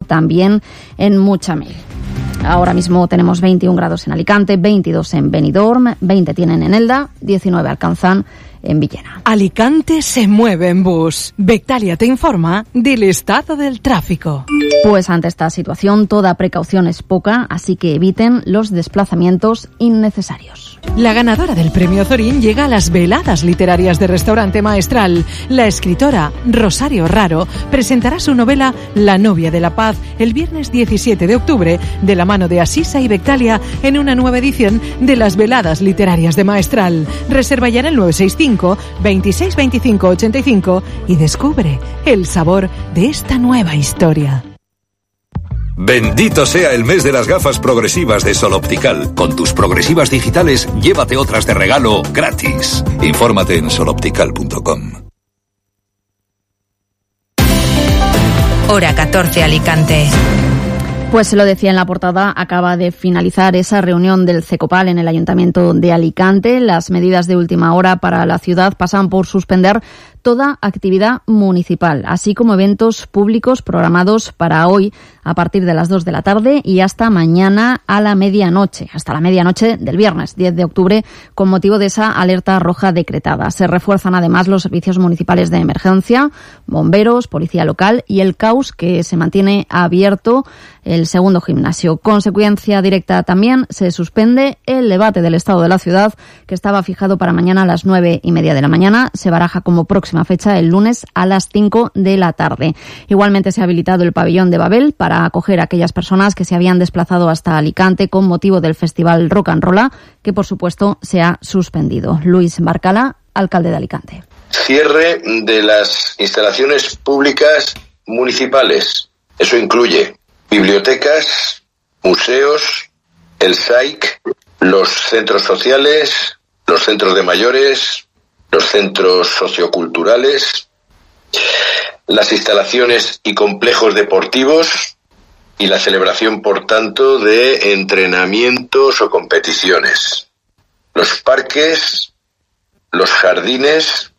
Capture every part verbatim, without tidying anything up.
también en Mutxamel. Ahora mismo tenemos veintiún grados en Alicante, veintidós en Benidorm, veinte tienen en Elda, diecinueve alcanzan en Villena. Alicante se mueve en bus. Bectalia te informa del estado del tráfico. Pues ante esta situación toda precaución es poca, así que eviten los desplazamientos innecesarios. La ganadora del premio Zorín llega a las veladas literarias de Restaurante Maestral. La escritora Rosario Raro presentará su novela La novia de la paz el viernes diecisiete de octubre de la mano de Asisa y Bectalia en una nueva edición de las veladas literarias de Maestral. Reserva ya en el nueve seis cinco, veintiséis veinticinco ochenta y cinco y descubre el sabor de esta nueva historia. Bendito sea el mes de las gafas progresivas de Sol Optical. Con tus progresivas digitales, llévate otras de regalo gratis. Infórmate en sol optical punto com. Hora catorce, Alicante. Pues se lo decía en la portada, acaba de finalizar esa reunión del CECOPAL en el Ayuntamiento de Alicante. Las medidas de última hora para la ciudad pasan por suspender toda actividad municipal, así como eventos públicos programados para hoy a partir de las dos de la tarde y hasta mañana a la medianoche, hasta la medianoche del viernes diez de octubre, con motivo de esa alerta roja decretada. Se refuerzan además los servicios municipales de emergencia, bomberos, policía local y el C A U S, que se mantiene abierto el segundo gimnasio. Consecuencia directa también, se suspende el debate del estado de la ciudad, que estaba fijado para mañana a las nueve y media de la mañana. Se baraja como próxima fecha el lunes a las cinco de la tarde. Igualmente se ha habilitado el pabellón de Babel para acoger a aquellas personas que se habían desplazado hasta Alicante con motivo del festival Rock and Rolla, que por supuesto se ha suspendido. Luis Barcala, alcalde de Alicante. Cierre de las instalaciones públicas municipales. Eso incluye bibliotecas, museos, el S A I C, los centros sociales, los centros de mayores, los centros socioculturales, las instalaciones y complejos deportivos y la celebración, por tanto, de entrenamientos o competiciones. Los parques, los jardines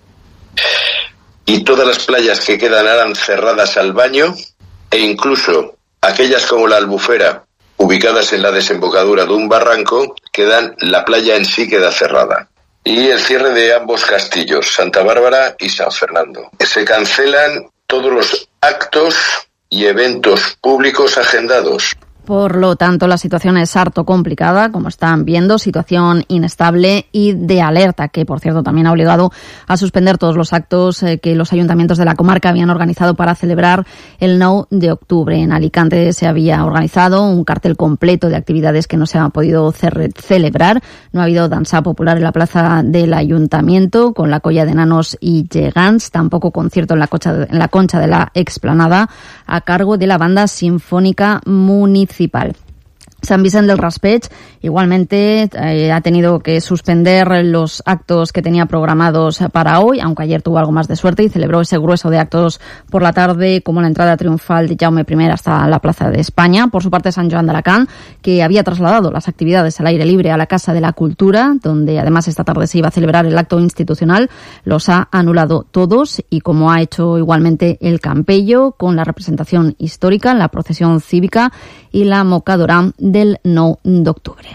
y todas las playas que quedarán cerradas al baño e incluso aquellas como la Albufera, ubicadas en la desembocadura de un barranco, quedan, la playa en sí queda cerrada. Y el cierre de ambos castillos, Santa Bárbara y San Fernando. Se cancelan todos los actos y eventos públicos agendados. Por lo tanto, la situación es harto complicada, como están viendo, situación inestable y de alerta, que por cierto también ha obligado a suspender todos los actos eh, que los ayuntamientos de la comarca habían organizado para celebrar el nueve de octubre. En Alicante se había organizado un cartel completo de actividades que no se han podido cer- celebrar. No ha habido danza popular en la plaza del ayuntamiento con la colla de nanos y gegants, tampoco concierto en la, cocha de, en la concha de la explanada a cargo de la banda sinfónica municipal. San Vicente del Raspeig igualmente eh, ha tenido que suspender los actos que tenía programados para hoy, aunque ayer tuvo algo más de suerte y celebró ese grueso de actos por la tarde, como la entrada triunfal de Jaume primero hasta la Plaza de España. Por su parte, San Joan de Alacant, que había trasladado las actividades al aire libre a la Casa de la Cultura, donde además esta tarde se iba a celebrar el acto institucional, los ha anulado todos, y como ha hecho igualmente el Campello, con la representación histórica, la procesión cívica y la mocadora del nueve de octubre.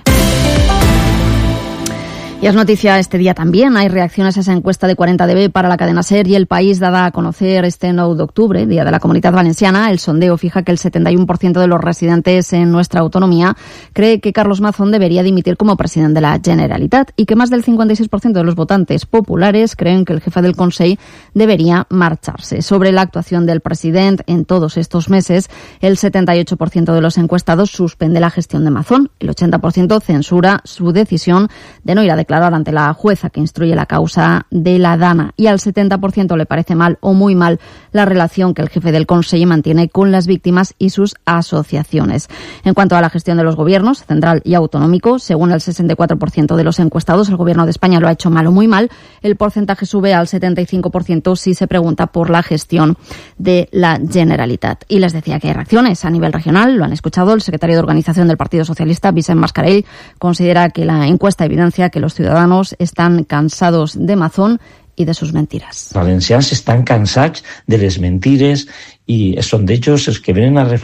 Y es noticia este día también. Hay reacciones a esa encuesta de cuarenta D B para la cadena SER y El País, dada a conocer este nueve de octubre, Día de la Comunitat Valenciana. El sondeo fija que el setenta y uno por ciento de los residentes en nuestra autonomía cree que Carlos Mazón debería dimitir como presidente de la Generalitat y que más del cincuenta y seis por ciento de los votantes populares creen que el jefe del Consell debería marcharse. Sobre la actuación del presidente en todos estos meses, el setenta y ocho por ciento de los encuestados suspende la gestión de Mazón. El ochenta por ciento censura su decisión de no ir a declarar ante la jueza que instruye la causa de la Dana, y al setenta por ciento le parece mal o muy mal la relación que el jefe del Consell mantiene con las víctimas y sus asociaciones. En cuanto a la gestión de los gobiernos, central y autonómico, según el sesenta y cuatro por ciento de los encuestados, el gobierno de España lo ha hecho mal o muy mal. El porcentaje sube al setenta y cinco por ciento si se pregunta por la gestión de la Generalitat. Y les decía que hay reacciones a nivel regional, lo han escuchado. El secretario de Organización del Partido Socialista, Vicent Mascarell, considera que la encuesta evidencia que los ciudadanos están cansados de Mazón y de sus mentiras. Valencians estan cansats de les mentires i són d'ells els que venen a reflexionar